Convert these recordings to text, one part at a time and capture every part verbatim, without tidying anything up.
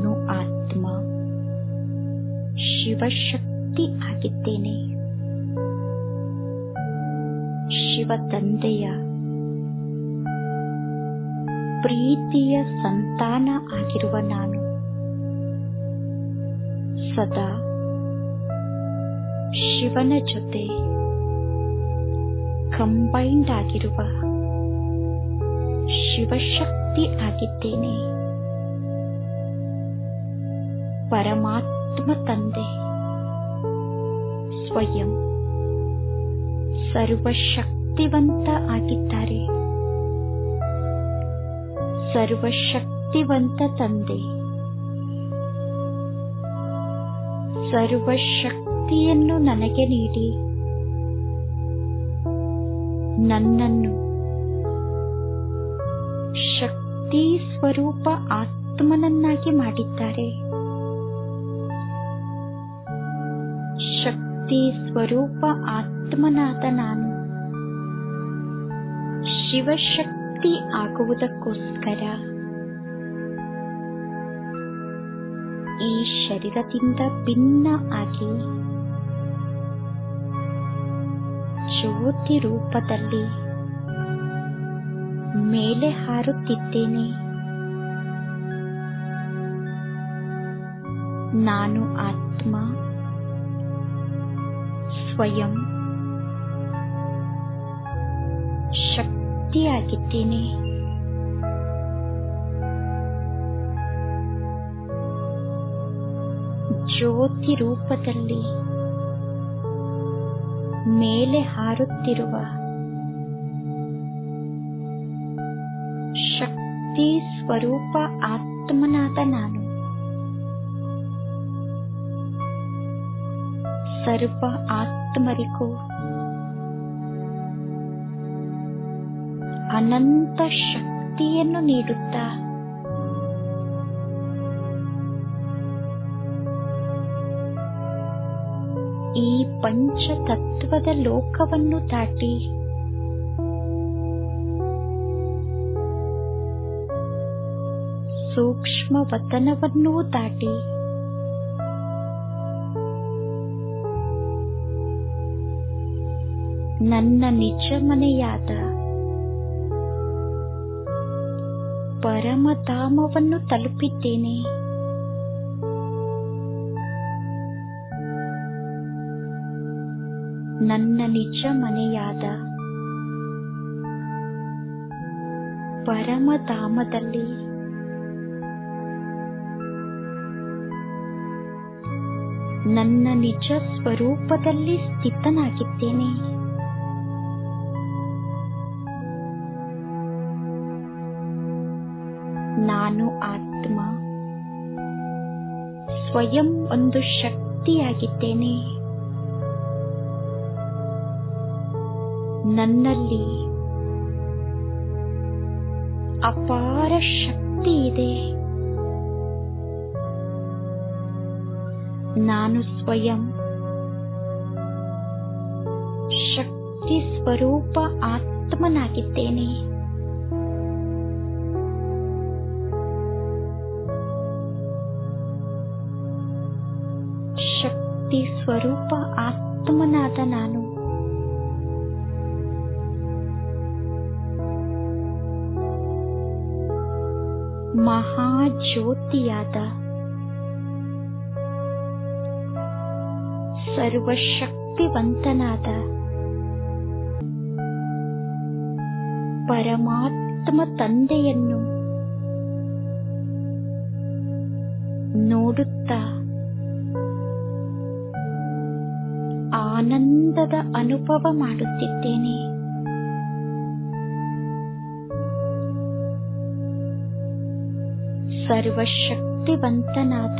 ನಾನು ಆತ್ಮ ಶಿವಶಕ್ತಿ ಆಗಿದ್ದೇನೆ. ಶಿವ ತಂದೆಯ ಪ್ರೀತಿಯ ಸಂತಾನ ಆಗಿರುವ ನಾನು ಸದಾ ಶಿವನ ಜೊತೆ ಕಂಬೈಂಡ್ ಆಗಿರುವ ಶಿವಶಕ್ತಿ ಆಗಿದ್ದೇನೆ. ಪರಮಾತ್ಮ ತಂದೆ ಸ್ವಯಂ ಸರ್ವಶಕ್ತಿವಂತ ಆಗಿದ್ದಾರೆ. ಸರ್ವಶಕ್ತಿವಂತ ತಂದೆ ಸರ್ವಶಕ್ತಿಯನ್ನು ನನಗೆ ನೀಡಿ ನನ್ನನ್ನು ಶಕ್ತಿ ಸ್ವರೂಪ ಆತ್ಮನನ್ನಾಗಿ ಮಾಡಿದ್ದಾರೆ. ಶಕ್ತಿ ಸ್ವರೂಪ ಆತ್ಮನಾದ ನಾನು ಶಿವಶಕ್ತಿ ಆಗುವುದಕ್ಕೋಸ್ಕರ ಈ ಶರೀರದಿಂದ ಭಿನ್ನ ಆಗಿ ಜ್ಯೋತಿ ರೂಪದಲ್ಲಿ ಮೇಲೆ ಹಾರುತ್ತಿದ್ದೇನೆ. ನಾನು ಆತ್ಮ ಸ್ವಯಂ ಶಕ್ತಿಯಾಗಿದ್ದೇನೆ. ಜ್ಯೋತಿ ರೂಪದಲ್ಲಿ ಮೇಲೆ ಹಾರುತ್ತಿರುವ ಶಕ್ತಿ ಸ್ವರೂಪ ಆತ್ಮನಾದ ನಾನು ಸರ್ವ ಆತ್ಮರಿಗೂ ಅನಂತ ಶಕ್ತಿಯನ್ನು ನೀಡುತ್ತಾ ಈ ಪಂಚತತ್ವದ ಲೋಕವನ್ನು ದಾಟಿ ಸೂಕ್ಷ್ಮ ವತನವನ್ನೂ ದಾಟಿ ನನ್ನ ನಿಜ ಮನೆಯಾದ ಪರಮಧಾಮವನ್ನು ತಲುಪಿದ್ದೇನೆ. ನನ್ನ ನಿಜ ಮನೆಯಾದ ಪರಮಧಾಮದಲ್ಲಿ ನನ್ನ ನಿಜ ಸ್ವರೂಪದಲ್ಲಿ ಸ್ಥಿತನಾಗಿದ್ದೇನೆ. ನಾನು ಆತ್ಮ ಸ್ವಯಂ ಒಂದು ಶಕ್ತಿಯಾಗಿದ್ದೇನೆ. ನನ್ನಲ್ಲಿ ಅಪಾರ ಶಕ್ತಿ ಇದೆ. ನಾನು ಸ್ವಯಂ ಶಕ್ತಿ ಸ್ವರೂಪ ಆತ್ಮನಾಗಿದ್ದೇನೆ. ಶಕ್ತಿ ಸ್ವರೂಪ ಆತ್ಮನಾದ ನಾನು ಮಹಾಜ್ಯೋತಿಯಾದ ಸರ್ವಶಕ್ತಿವಂತನಾದ ಪರಮಾತ್ಮ ತಂದೆಯನ್ನು ನೋಡುತ್ತಾ ಆನಂದದ ಅನುಭವ ಮಾಡುತ್ತಿದ್ದೇನೆ. ಸರ್ವಶಕ್ತಿವಂತನಾದ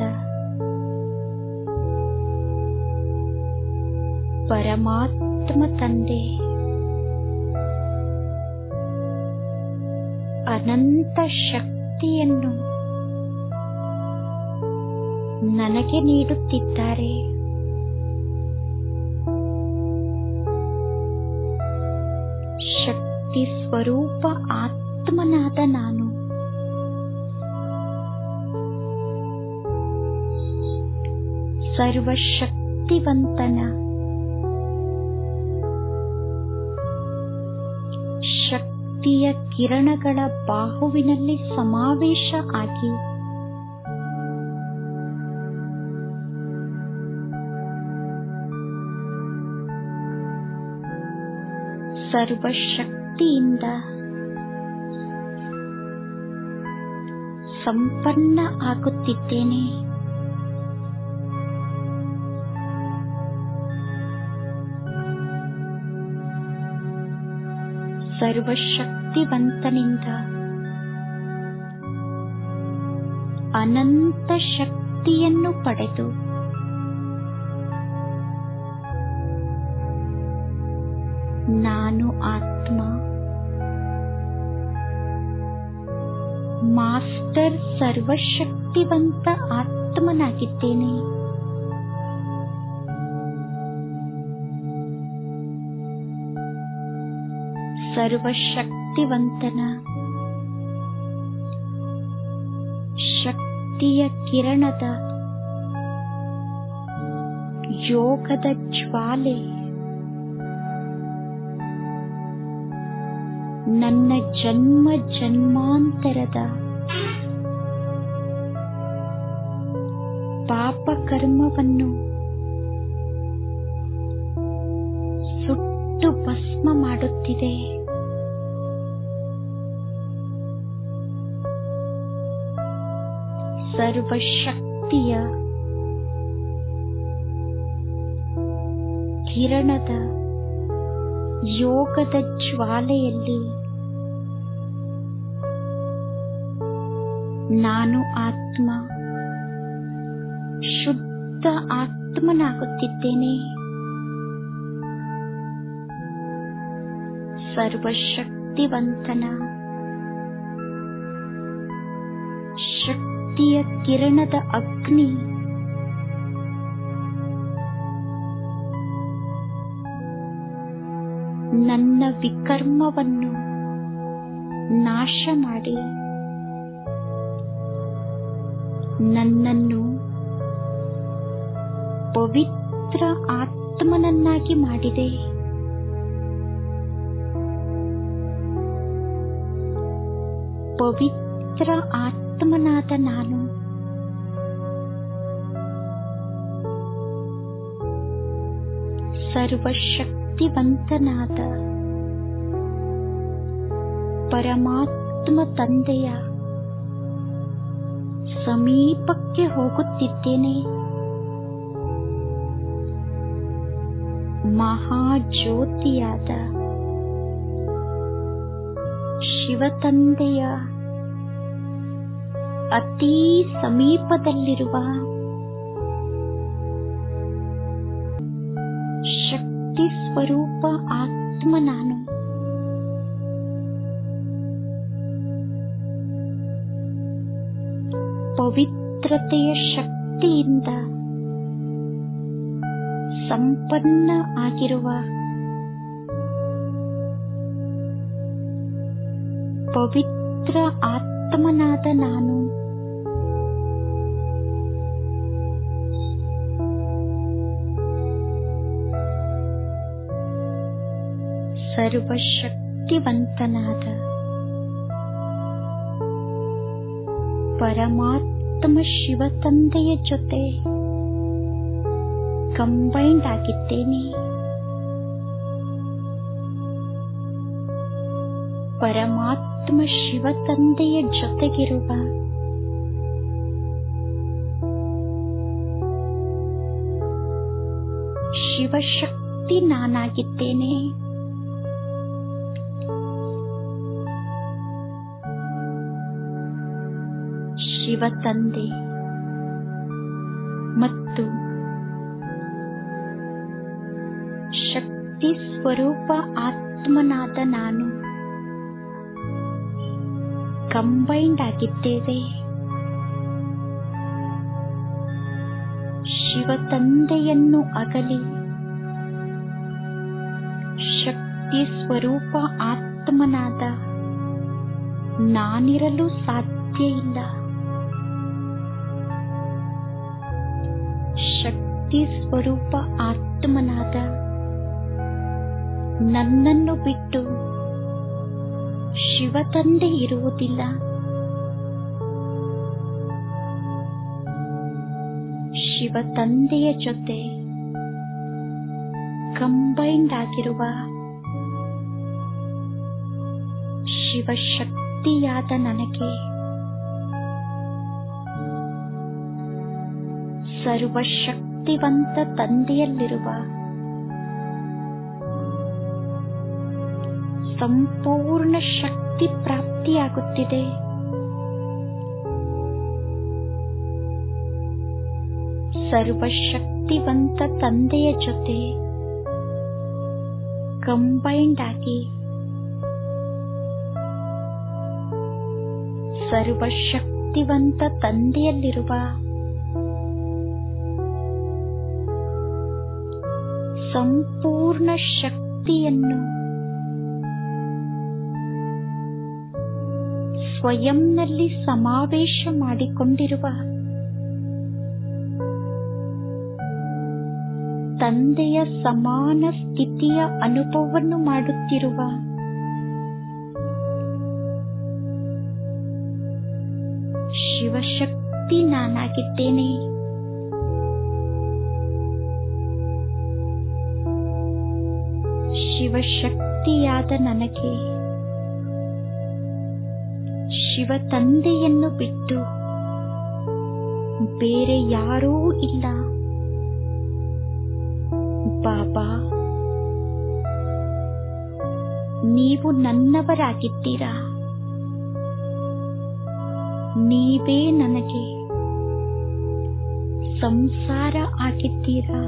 ಪರಮಾತ್ಮ ತಂದೆ ಅನಂತ ಶಕ್ತಿಯನ್ನು ನನಗೆ ನೀಡುತ್ತಿದ್ದಾರೆ. ಶಕ್ತಿ ಸ್ವರೂಪ ಆತ್ಮನಾದ ನಾನು ಸರ್ವಶಕ್ತಿವಂತನ ಶಕ್ತಿಯ ಕಿರಣಗಳ ಬಾಹುವಿನಲ್ಲಿ ಸಮಾವೇಶ ಆಗಿ ಸರ್ವಶಕ್ತಿಯಿಂದ ಸಂಪನ್ನ ಆಗುತ್ತಿದ್ದೇನೆ. ಸರ್ವಶಕ್ತಿವಂತನಿಂದ ಅನಂತ ಶಕ್ತಿಯನ್ನು ಪಡೆದು ನಾನು ಆತ್ಮ ಮಾಸ್ಟರ್ ಸರ್ವಶಕ್ತಿವಂತ ಆತ್ಮನಾಗಿದ್ದೇನೆ. ಸರ್ವಶಕ್ತಿವಂತನ ಶಕ್ತಿಯ ಕಿರಣದ ಯೋಗದ ಜ್ವಾಲೆ ನನ್ನ ಜನ್ಮ ಜನ್ಮಾಂತರದ ಪಾಪಕರ್ಮವನ್ನು ಸುಟ್ಟು ಭಸ್ಮ ಮಾಡುತ್ತಿದೆ. ಸರ್ವಶಕ್ತಿಯ ಕಿರಣದ ಯೋಗದ ಜ್ವಾಲೆಯಲ್ಲಿ ನಾನು ಆತ್ಮ ಶುದ್ಧ ಆತ್ಮನಾಗುತ್ತಿದ್ದೇನೆ. ಸರ್ವಶಕ್ತಿವಂತನ ಶಕ್ತಿಯ ಕಿರಣದ ಅಗ್ನಿ ನನ್ನ ವಿಕರ್ಮವನ್ನು ನಾಶ ಮಾಡಿ ನನ್ನನ್ನು ಪವಿತ್ರ ಆತ್ಮನನ್ನಾಗಿ ಮಾಡಿದೆ. ಪವಿತ್ರ ಆತ್ಮನಾದ ನಾನು ಸರ್ವಶಕ್ತಿವಂತನಾದ ಪರಮಾತ್ಮ ತಂದೆಯ ಸಮೀಪಕ್ಕೆ ಹೋಗುತ್ತಿದ್ದೇನೆ. ಮಹಾಜ್ಯೋತಿಯಾದ ಶಿವತಂದೆಯ ಅತೀ ಸಮೀಪದಲ್ಲಿರುವ ಶಕ್ತಿ ಸ್ವರೂಪ ಆತ್ಮ ನಾನು. ಪವಿತ್ರತೆಯ ಶಕ್ತಿಯಿಂದ ಸಂಪನ್ನ ಆಗಿರುವ ಪವಿತ್ರ ಆತ್ಮನಾದ ನಾನು ಸರ್ವಶಕ್ತಿವಂತನಾದ ಪರಮಾತ್ಮ ಶಿವತಂದೆಯ ಜೊತೆ ಕಂಬೈಂಡ್ ಆಗಿದ್ದೇನೆ. ಪರಮಾತ್ಮ ಶಿವತಂದೆಯ ಜೊತೆಗಿರುವ ಶಿವಶಕ್ತಿ ನಾನಾಗಿದ್ದೇನೆ. ಶಿವತಂದೆ ಮತ್ತು ಶಕ್ತಿ ಸ್ವರೂಪ ಆತ್ಮನಾದ ನಾನು ಕಂಬೈಂಡ್ ಆಗಿದ್ದೇವೆ. ಶಿವತಂದೆಯನ್ನು ಅಗಲಿ ಶಕ್ತಿ ಸ್ವರೂಪ ಆತ್ಮನಾದ ನಾನಿರಲು ಸಾಧ್ಯ ಇಲ್ಲ. ಶಕ್ತಿ ಸ್ವರೂಪ ಆತ್ಮನಾದ ನನ್ನನ್ನು ಬಿಟ್ಟು ಶಿವ ತಂದೆ ಇರುವುದಿಲ್ಲ. ಶಿವ ತಂದೆಯ ಜೊತೆ ಕಂಬೈಂಡ್ ಆಗಿರುವ ಶಿವಶಕ್ತಿಯಾದ ನನಗೆ ಸರ್ವಶಕ್ತಿವಂತ ತಂದೆಯಲ್ಲಿರುವ ಸಂಪೂರ್ಣ ಶಕ್ತಿ ಪ್ರಾಪ್ತಿಯಾಗುತ್ತಿದೆ. ಸರ್ವಶಕ್ತಿವಂತ ತಂದೆಯ ಜೊತೆ ಕಂಬೈಂಡ್ ಆಗಿ ಸರ್ವಶಕ್ತಿವಂತ ತಂದೆಯಲ್ಲಿರುವ ಸಂಪೂರ್ಣ ಶಕ್ತಿಯನ್ನು ಸ್ವಯಂನಲ್ಲಿ ಸಮಾವೇಶ ಮಾಡಿಕೊಂಡಿರುವ ತಂದೆಯ ಸಮಾನ ಸ್ಥಿತಿಯ ಅನುಭವವನ್ನು ಮಾಡುತ್ತಿರುವ ಶಿವಶಕ್ತಿ ನಾನಾಗಿದ್ದೇನೆ. ಶಿವಶಕ್ತಿಯಾದ ನನಗೆ ಶಿವ ತಂದೆಯನ್ನು ಬಿಟ್ಟು ಬೇರೆ ಯಾರೂ ಇಲ್ಲ. ಬಾಬಾ, ನೀವು ನನ್ನವರಾಗಿದ್ದೀರಾ. ನೀವೇ ನನಗೆ ಸಂಸಾರ ಆಗಿದ್ದೀರಾ.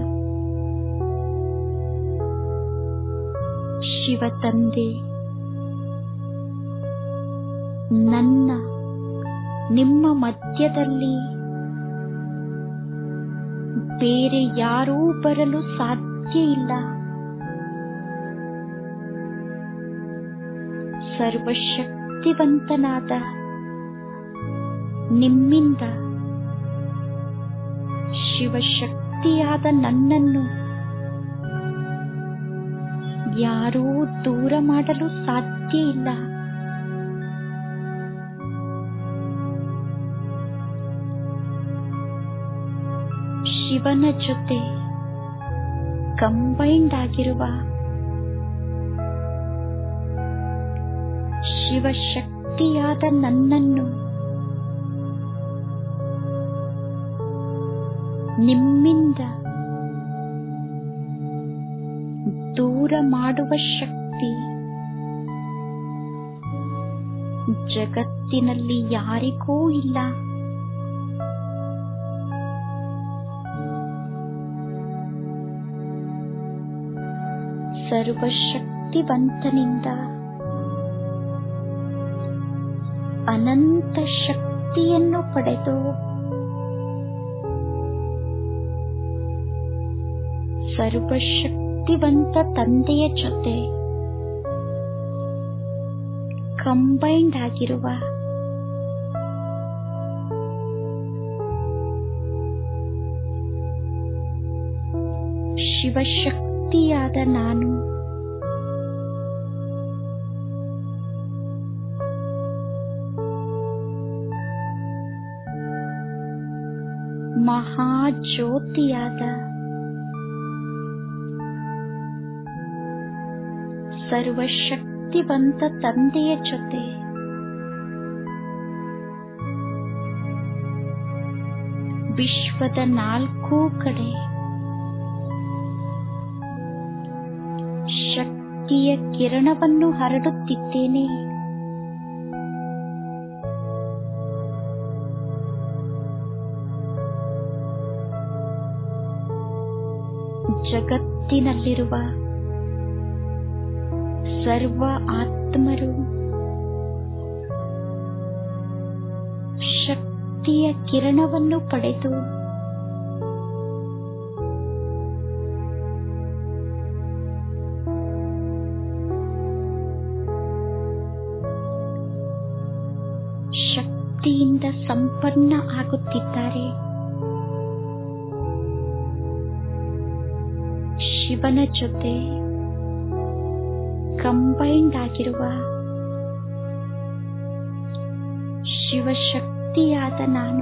ಶಿವ ತಂದೆ ನನ್ನ ನಿಮ್ಮ ಮಧ್ಯದಲ್ಲಿ ಬೇರೆ ಯಾರೂ ಬರಲು ಸಾಧ್ಯ ಇಲ್ಲ. ಸರ್ವಶಕ್ತಿವಂತನಾದ ನಿಮ್ಮಿಂದ ಶಿವಶಕ್ತಿಯಾದ ನನ್ನನ್ನು ಯಾರೂ ದೂರ ಮಾಡಲು ಸಾಧ್ಯ ಇಲ್ಲ. ಶಿವನ ಜೊತೆ ಕಂಬೈಂಡ್ ಆಗಿರುವ ಶಿವಶಕ್ತಿಯಾದ ನನ್ನನ್ನು ನಿಮ್ಮಿಂದ ದೂರ ಮಾಡುವ ಶಕ್ತಿ ಜಗತ್ತಿನಲ್ಲಿ ಯಾರಿಗೂ ಇಲ್ಲ. ಸರ್ವಶಕ್ತಿವಂತನಿಂದ ಅನಂತ ಶಕ್ತಿಯನ್ನು ಪಡೆದು ಸರ್ವಶಕ್ತಿವಂತ ತಂದೆಯ ಜೊತೆ ಕಂಬೈಂಡ್ ಆಗಿರುವ ಶಿವಶಕ್ತಿಯಾದ ನಾನು ಮಹಾಜ್ಯೋತಿಯಾದ ಸರ್ವಶಕ್ತಿವಂತ ತಂದೆಯ ಜೊತೆ ವಿಶ್ವದ ನಾಲ್ಕೂ ಕಡೆ ಶಕ್ತಿಯ ಕಿರಣವನ್ನು ಹರಡುತ್ತಿದ್ದೇನೆ. ಜಗತ್ತಿನಲ್ಲಿರುವ ಸರ್ವ ಆತ್ಮರು ಶಕ್ತಿಯ ಕಿರಣವನ್ನು ಪಡೆದು ಶಕ್ತಿಯಿಂದ ಸಂಪನ್ನ ಆಗುತ್ತಿದ್ದಾರೆ. ಶಿವನ ಜೊತೆ ಕಂಬೈಂಡ್ ಆಗಿರುವ ಶಿವಶಕ್ತಿಯಾದ ನಾನು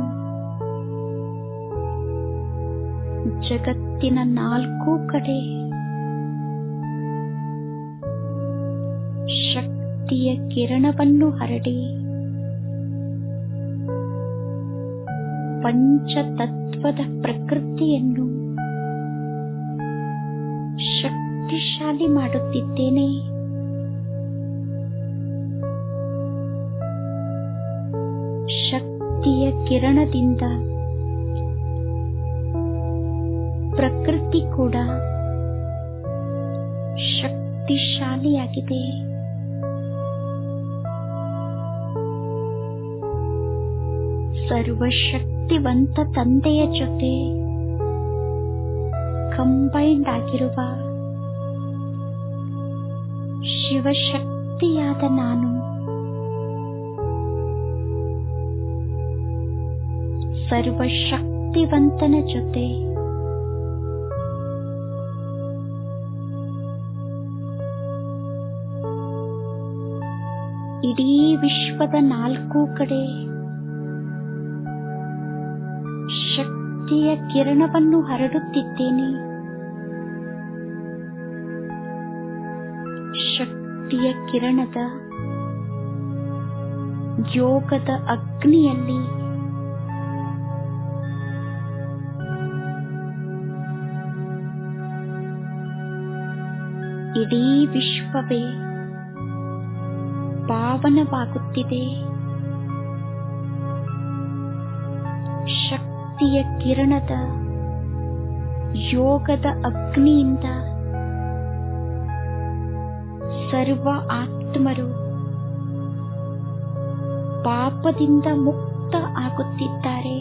ಜಗತ್ತಿನ ನಾಲ್ಕು ಕಡೆ ಶಕ್ತಿಯ ಕಿರಣವನ್ನು ಹರಡಿ ಪಂಚತತ್ವದ ಪ್ರಕೃತಿಯನ್ನು ಶಕ್ತಿಶಾಲಿ ಮಾಡುತ್ತಿದ್ದೇನೆ. ಶಕ್ತಿಯ ಕಿರಣದಿಂದ ಪ್ರಕೃತಿ ಕೂಡ ಶಕ್ತಿಶಾಲಿಯಾಗಿದೆ. ಸರ್ವಶಕ್ತಿವಂತ ತಂದೆಯ ಜೊತೆ ಕಂಬೈಂಡ್ ಆಗಿರುವ ಶಿವಶಕ್ತಿಯಾದ ನಾನು ಸರ್ವಶಕ್ತಿವಂತನ ಜೊತೆ ಇಡೀ ವಿಶ್ವದ ನಾಲ್ಕು ಕಡೆ ಶಕ್ತಿಯ ಕಿರಣವನ್ನು ಹರಡುತ್ತಿದ್ದೇನೆ. ಶಕ್ತಿಯ ಕಿರಣದ ಯೋಗದ ಅಗ್ನಿಯಲ್ಲಿ ಇಡೀ ವಿಶ್ವವೇ ಪಾವನವಾಗುತ್ತಿದೆ. ಶಕ್ತಿಯ ಕಿರಣದ ಯೋಗದ ಅಗ್ನಿಯಿಂದ ಸರ್ವ ಆತ್ಮರು ಪಾಪದಿಂದ ಮುಕ್ತ ಆಗುತ್ತಿದ್ದಾರೆ.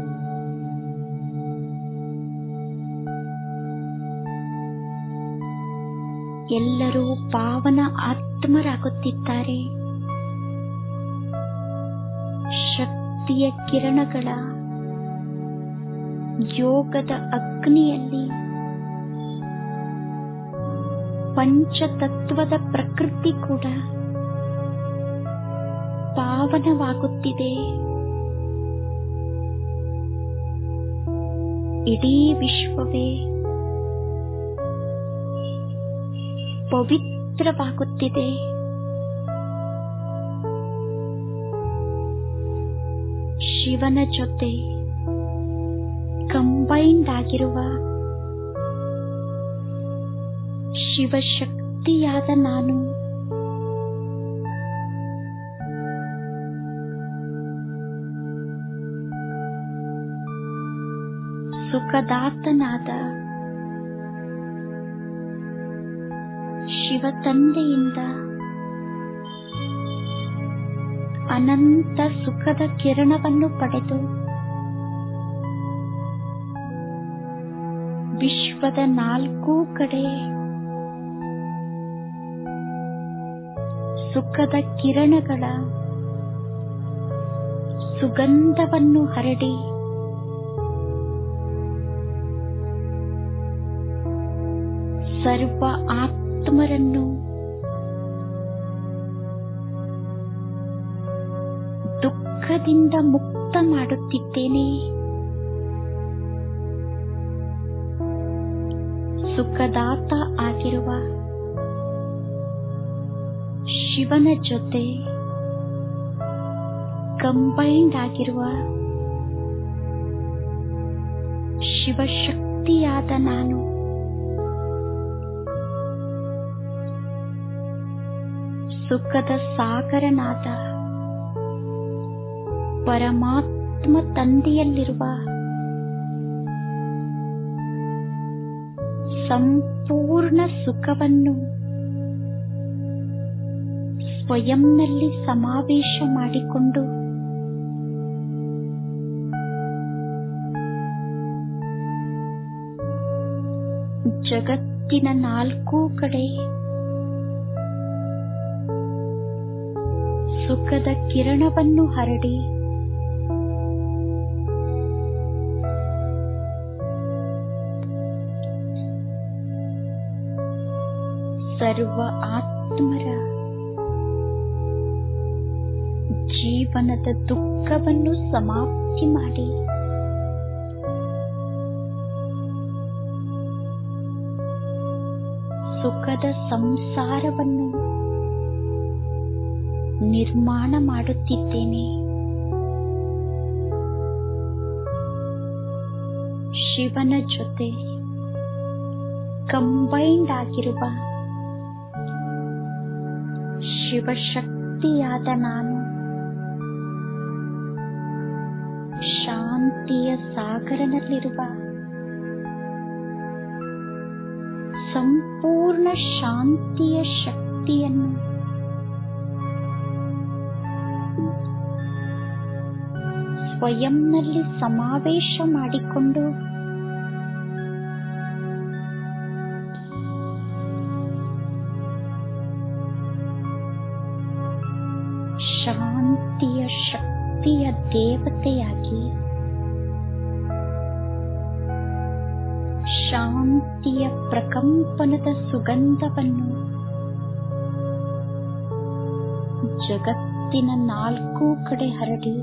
ಎಲ್ಲರೂ ಪಾವನ ಆತ್ಮರಾಗುತ್ತಿದ್ದಾರೆ. ಶಕ್ತಿಯ ಕಿರಣಗಳ ಯೋಗದ ಅಗ್ನಿಯಲ್ಲಿ ಪಂಚತತ್ವದ ಪ್ರಕೃತಿ ಕೂಡ ಪಾವನವಾಗುತ್ತಿದೆ. ಇಡೀ ವಿಶ್ವವೇ ಪವಿತ್ರವಾಗುತ್ತಿದೆ. ಶಿವನ ಜೊತೆ ಕಂಬೈಂಡ್ ಆಗಿರುವ ಶಿವಶಕ್ತಿಯಾದ ನಾನು ಸುಖದಾತನಾದ ಶಿವ ತಂದೆಯಿಂದ ಅನಂತ ಸುಖದ ಕಿರಣವನ್ನು ಪಡೆದು ವಿಶ್ವದ ನಾಲ್ಕು ಕಡೆ ಸುಖದ ಕಿರಣಗಳ ಸುಗಂಧವನ್ನು ಹರಡಿ ಸರ್ವ ಆತ್ಮರನ್ನು ದುಃಖದಿಂದ ಮುಕ್ತ ಮಾಡುತ್ತಿದ್ದೇನೆ. ಸುಖದಾತ ಆಗಿರುವ ಶಿವನ ಜೊತೆ ಕಂಬೈಂಡ್ ಆಗಿರುವ ಶಿವಶಕ್ತಿಯಾದ ನಾನು ಸುಖದ ಸಾಗರನಾದ ಪರಮಾತ್ಮ ತಂದೆಯಲ್ಲಿರುವ ಸಂಪೂರ್ಣ ಸುಖವನ್ನು ಸ್ವಯಂನಲ್ಲಿ ಸಮಾವೇಶ ಮಾಡಿಕೊಂಡು ಜಗತ್ತಿನ ನಾಲ್ಕು ಕಡೆ ಸುಖದ ಕಿರಣವನ್ನು ಹರಡಿ ಸರ್ವ ಆತ್ಮರ ಜೀವನದ ದುಃಖವನ್ನು ಸಮಾಪ್ತಿ ಮಾಡಿ ಸುಖದ ಸಂಸಾರವನ್ನು ನಿರ್ಮಾಣ ಮಾಡುತ್ತಿದ್ದೇನೆ. ಶಿವನ ಜೊತೆ ಕಂಬೈಂಡ್ ಆಗಿರುವ ಶಿವಶಕ್ತಿಯಾದ ನಾನು ಶಾಂತಿಯ ಸಾಗರನಲ್ಲಿರುವ ಸಂಪೂರ್ಣ ಶಾಂತಿಯ ಶಕ್ತಿಯನ್ನು ಸ್ವಯಂನಲ್ಲಿ ಸಮಾವೇಶ ಮಾಡಿಕೊಂಡು ಶಾಂತಿಯ ಶಕ್ತಿಯ ದೇವತೆಯಾಗಿ ಶಾಂತಿಯ ಪ್ರಕಂಪನದ ಸುಗಂಧವನ್ನು ಜಗತ್ತಿನ ನಾಲ್ಕು ಕಡೆ ಹರಡಿ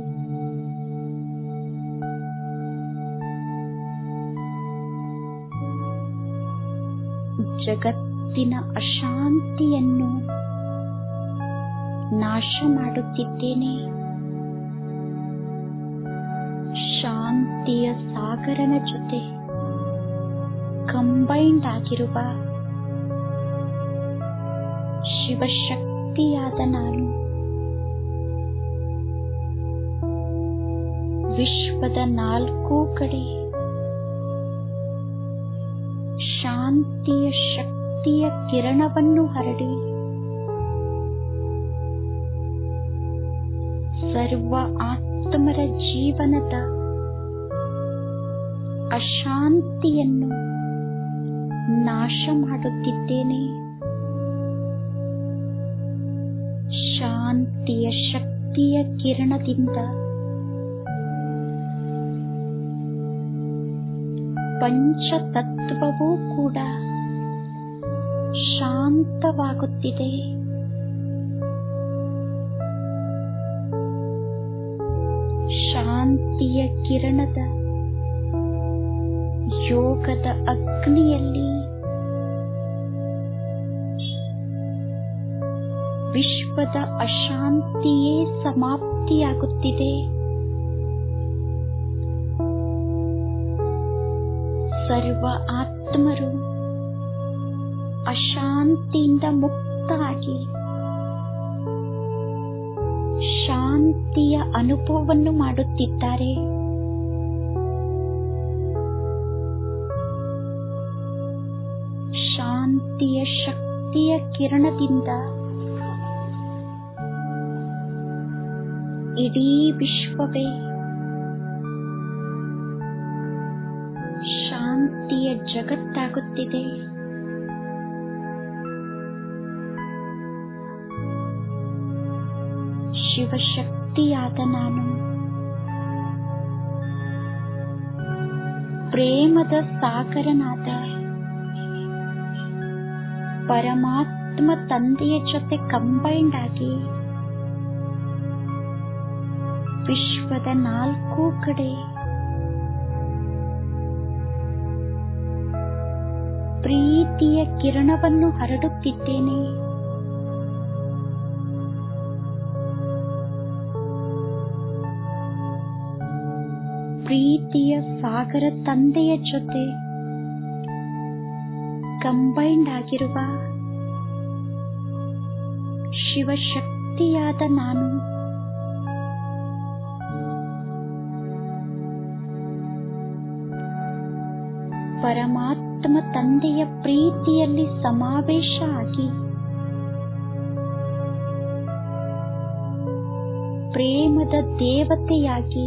ಜಗತ್ತಿನ ಅಶಾಂತಿಯನ್ನು ನಾಶ ಮಾಡುತ್ತಿದ್ದೇನೆ. ಶಾಂತಿಯ ಸಾಗರನ ಜೊತೆ ಕಂಬೈಂಡ್ ಆಗಿರುವ ಶಿವಶಕ್ತಿಯಾದ ನಾನು ವಿಶ್ವದ ನಾಲ್ಕು ಕಡೆ ಶಾಂತಿಯ ಶಕ್ತಿಯ ಕಿರಣವನ್ನು ಹರಡಿ ಸರ್ವ ಆತ್ಮರ ಜೀವನದ ಅಶಾಂತಿಯನ್ನು ನಾಶ ಮಾಡುತ್ತಿದ್ದೇನೆ. ಶಾಂತಿಯ ಶಕ್ತಿಯ ಕಿರಣದಿಂದ ಪಂಚತತ್ವವೂ ಕೂಡ ಶಾಂತವಾಗುತ್ತಿದೆ. ಶಾಂತಿಯ ಕಿರಣದ ಯೋಗದ ಅಗ್ನಿಯಲ್ಲಿ ವಿಶ್ವದ ಅಶಾಂತಿಯೇ ಸಮಾಪ್ತಿಯಾಗುತ್ತಿದೆ. ಸರ್ವ ಆತ್ಮರು ಅಶಾಂತಿಯಿಂದ ಮುಕ್ತರಾಗಿ ಶಾಂತಿಯ ಅನುಭವವನ್ನು ಮಾಡುತ್ತಿದ್ದಾರೆ. ಶಾಂತಿಯ ಶಕ್ತಿಯ ಕಿರಣದಿಂದ ಇಡೀ ವಿಶ್ವವೇ ಶಾಂತಿಯ ಜಗತ್ತಾಗುತ್ತಿದೆ. ಶಿವಶಕ್ತಿಯಾದ ನಾನು ಪ್ರೇಮದ ಸಾಗರನಾದ ಪರಮಾತ್ಮ ತಂದೆಯ ಜೊತೆ ಕಂಬೈಂಡ್ ಆಗಿ ವಿಶ್ವದ ನಾಲ್ಕು ಕಡೆ ಪ್ರೀತಿಯ ಕಿರಣವನ್ನು ಹರಡುತ್ತಿದ್ದೇನೆ. ಪ್ರೀತಿಯ ಸಾಗರ ತಂದೆಯ ಜೊತೆ ಕಂಬೈಂಡ್ ಆಗಿರುವ ಶಿವಶಕ್ತಿಯಾದ ನಾನು ಪರಮಾತ್ಮ ತಂದೆಯ ಪ್ರೀತಿಯಲ್ಲಿ ಸಮಾವೇಶ ಆಗಿ ಪ್ರೇಮದ ದೇವತೆಯಾಗಿ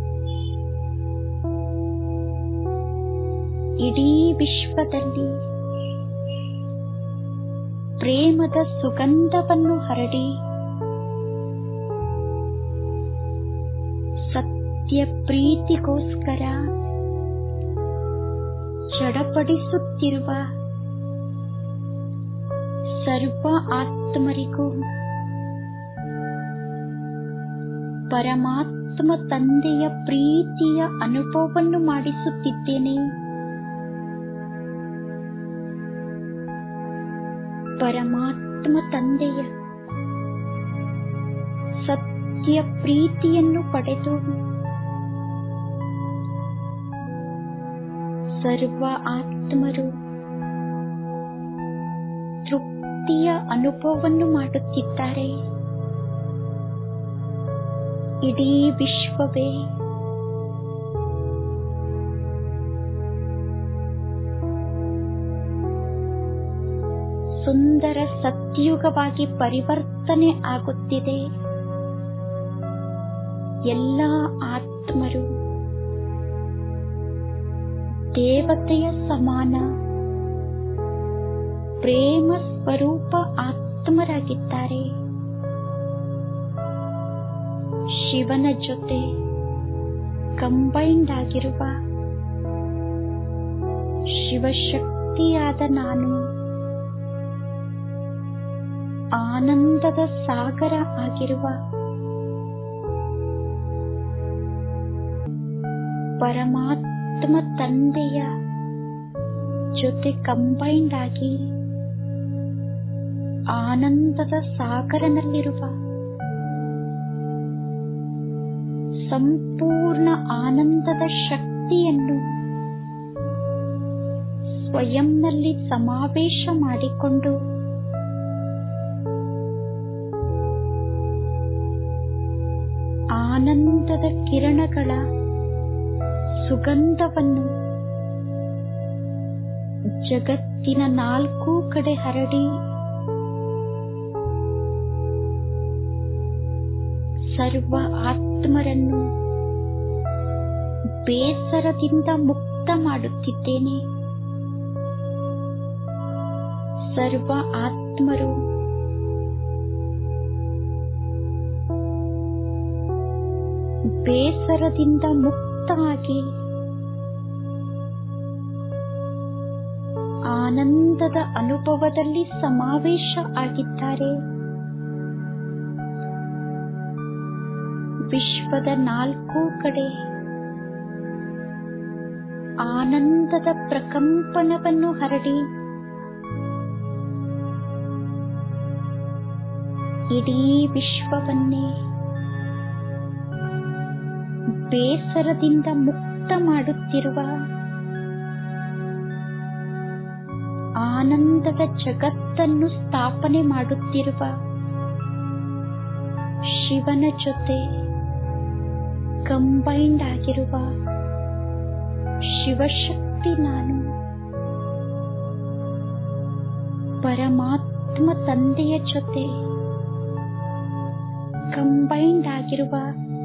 ಇಡೀ ವಿಶ್ವದಲ್ಲಿ ಪ್ರೇಮದ ಸುಗಂಧವನ್ನು ಹರಡಿ ಸತ್ಯ ಪ್ರೀತಿಗೋಸ್ಕರ ಚಡಪಡಿಸುತ್ತಿರುವ ಸರ್ವ ಆತ್ಮರಿಗೂ ಪರಮಾತ್ಮ ತಂದೆಯ ಪ್ರೀತಿಯ ಅನುಭವವನ್ನು ಮಾಡಿಸುತ್ತಿದ್ದೇನೆ. ಪರಮಾತ್ಮ ತಂದೆಯ ಸತ್ಯ ಪ್ರೀತಿಯನ್ನು ಪಡೆದು ಸರ್ವ ಆತ್ಮರು ತೃಪ್ತಿಯ ಅನುಭವವನ್ನು ಮಾಡುತ್ತಿದ್ದಾರೆ. ಇಡೀ ವಿಶ್ವವೇ ಸುಂದರ ಸತ್ಯುಗವಾಗಿ ಪರಿವರ್ತನೆ ಆಗುತ್ತಿದೆ. ಎಲ್ಲ ಆತ್ಮರು ದೇವತೆಯ ಸಮಾನ ಪ್ರೇಮ ಸ್ವರೂಪ ಆತ್ಮರಾಗಿದ್ದಾರೆ. ಶಿವನ ಜೊತೆ ಕಂಬೈಂಡ್ ಆಗಿರುವ ಶಿವಶಕ್ತಿಯಾದ ನಾನು ಆನಂದದ ಸಾಗರ ಆಗಿರುವ ಪರಮಾತ್ಮ ತಂದೆಯ ಜೊತೆ ಕಂಬೈಂಡ್ ಆಗಿ ಆನಂದದ ಸಾಗರನಲ್ಲಿರುವ ಸಂಪೂರ್ಣ ಆನಂದದ ಶಕ್ತಿಯನ್ನು ಸ್ವಯಂನಲ್ಲಿ ಸಮಾವೇಶ ಮಾಡಿಕೊಂಡು ಆನಂದದ ಕಿರಣಗಳ ಸುಗಂಧವನ್ನು ಜಗತ್ತಿನ ನಾಲ್ಕೂ ಕಡೆ ಹರಡಿ ಸರ್ವ ಆತ್ಮರನ್ನು ಬೇಸರದಿಂದ ಮುಕ್ತ ಮಾಡುತ್ತಿದ್ದೇನೆ. ಸರ್ವ ಆತ್ಮರು ಬೇಸರದಿಂದ ಮುಕ್ತವಾಗಿ ಆನಂದದ ಅನುಭವದಲ್ಲಿ ಸಮಾವೇಶ ಆಗಿದ್ದಾರೆ. ವಿಶ್ವದ ನಾಲ್ಕೂ ಕಡೆ ಆನಂದದ ಪ್ರಕಂಪನವನ್ನು ಹರಡಿ ಇಡೀ ವಿಶ್ವವನ್ನೇ ಬೇಸರದಿಂದ ಮುಕ್ತ ಮಾಡುತ್ತಿರುವ ಆನಂದದ ಜಗತ್ತನ್ನು ಸ್ಥಾಪನೆ ಮಾಡುತ್ತಿರುವ ಶಿವನ ಜೊತೆ ಕಂಬೈಂಡ್ ಆಗಿರುವ ಶಿವಶಕ್ತಿ ನಾನು ಪರಮಾತ್ಮ ತಂದೆಯ ಜೊತೆ ಕಂಬೈಂಡ್ ಆಗಿರುವ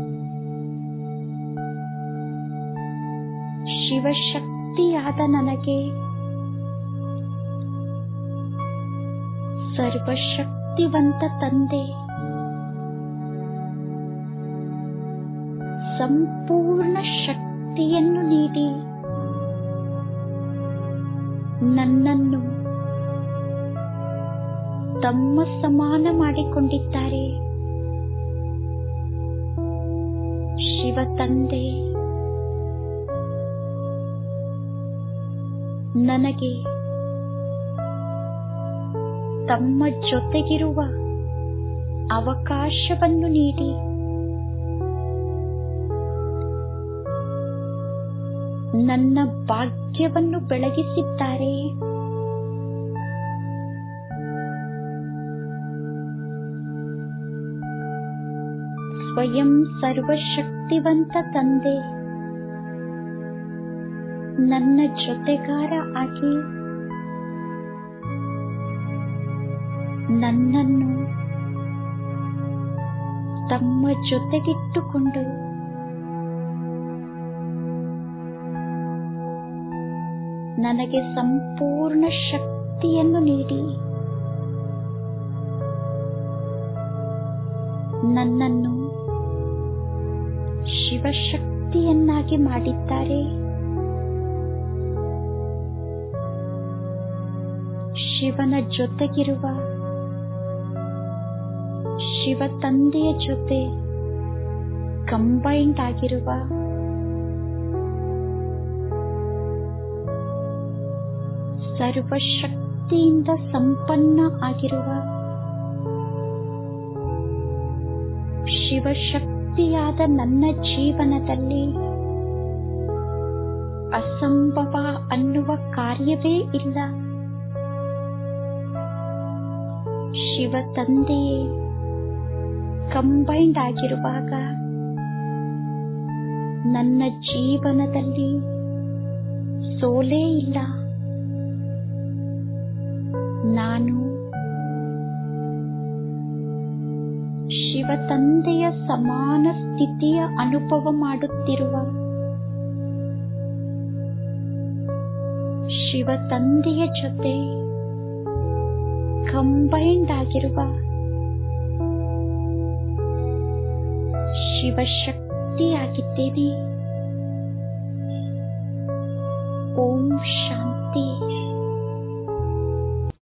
ಶಿವಶಕ್ತಿಯಾದ ನನಗೆ ಸರ್ವಶಕ್ತಿವಂತ ತಂದೆ ಸಂಪೂರ್ಣ ಶಕ್ತಿಯನ್ನು ನೀಡಿ ನನ್ನನ್ನು ತಮ್ಮ ಸಮಾನ ಮಾಡಿಕೊಂಡಿದ್ದಾರೆ. ಶಿವ ತಂದೆ ನನಗೆ ತಮ್ಮ ಜೊತೆಗಿರುವ ಅವಕಾಶವನ್ನು ನೀಡಿ ನನ್ನ ಭಾಗ್ಯವನ್ನು ಬೆಳಗಿಸಿದ್ದಾರೆ. ಸ್ವಯಂ ಸರ್ವಶಕ್ತಿವಂತ ತಂದೆ ನನ್ನ ಜೊತೆಗಾರ ಆಗಿ ನನ್ನನ್ನು ತಮ್ಮ ಜೊತೆಗಿಟ್ಟುಕೊಂಡು ನನಗೆ ಸಂಪೂರ್ಣ ಶಕ್ತಿಯನ್ನು ನೀಡಿ ನನ್ನನ್ನು ಶಿವಶಕ್ತಿಯನ್ನಾಗಿ ಮಾಡಿದ್ದಾರೆ. ಶಿವನ ಜೊತೆಗಿರುವ ಶಿವ ತಂದೆಯ ಜೊತೆ ಕಂಬೈಂಡ್ ಆಗಿರುವ ಸರ್ವಶಕ್ತಿಯಿಂದ ಸಂಪನ್ನ ಆಗಿರುವ ಶಿವಶಕ್ತಿಯಾದ ನನ್ನ ಜೀವನದಲ್ಲಿ ಅಸಂಭವ ಅನ್ನುವ ಕಾರ್ಯವೇ ಇಲ್ಲ. ಶಿವ ತಂದೆಯೇ ಕಂಬೈಂಡ್ ಆಗಿರುವಾಗ ನನ್ನ ಜೀವನದಲ್ಲಿ ಸೋಲೇ ಇಲ್ಲ. ನಾನು ಶಿವ ತಂದೆಯ ಸಮಾನ ಸ್ಥಿತಿಯ ಅನುಭವ ಮಾಡುತ್ತಿರುವ ಶಿವ ತಂದೆಯ ಜೊತೆ ಕಂಬೈಂಡ್ ಆಗಿರುವ ಶಿವಶಕ್ತಿಯಾಗಿದ್ದೇನೆ. ಓಂ ಶಾಂತಿ.